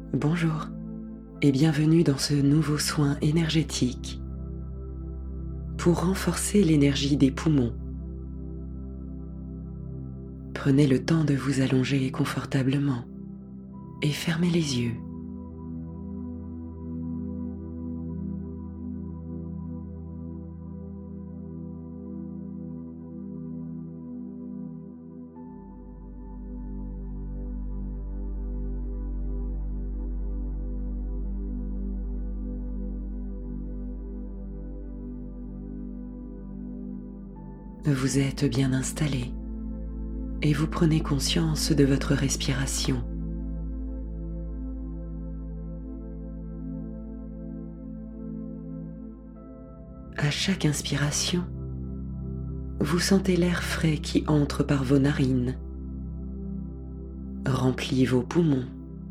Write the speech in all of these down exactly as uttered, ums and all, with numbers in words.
Bonjour et bienvenue dans ce nouveau soin énergétique pour renforcer l'énergie des poumons. Prenez le temps de vous allonger confortablement et fermez les yeux. Vous êtes bien installé et vous prenez conscience de votre respiration. À chaque inspiration, vous sentez l'air frais qui entre par vos narines, remplit vos poumons,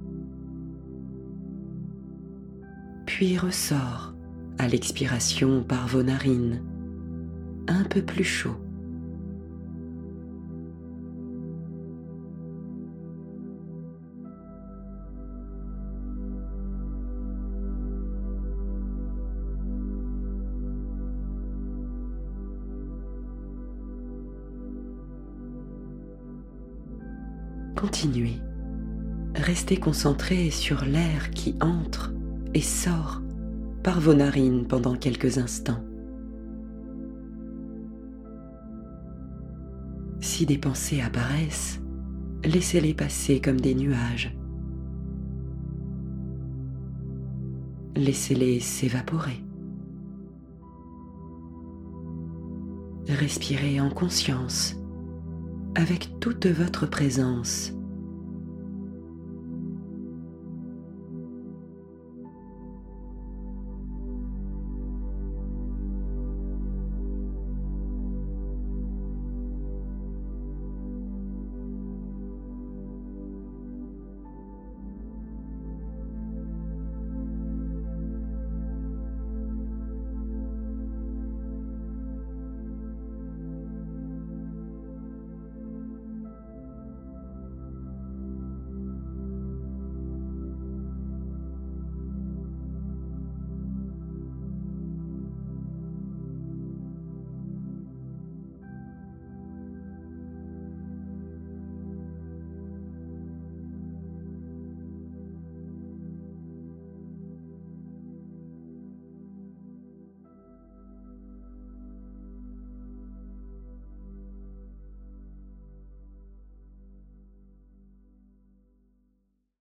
puis ressort à l'expiration par vos narines, un peu plus chaud. Continuez. Restez concentré sur l'air qui entre et sort par vos narines pendant quelques instants. Si des pensées apparaissent, laissez-les passer comme des nuages. Laissez-les s'évaporer. Respirez en conscience, avec toute votre présence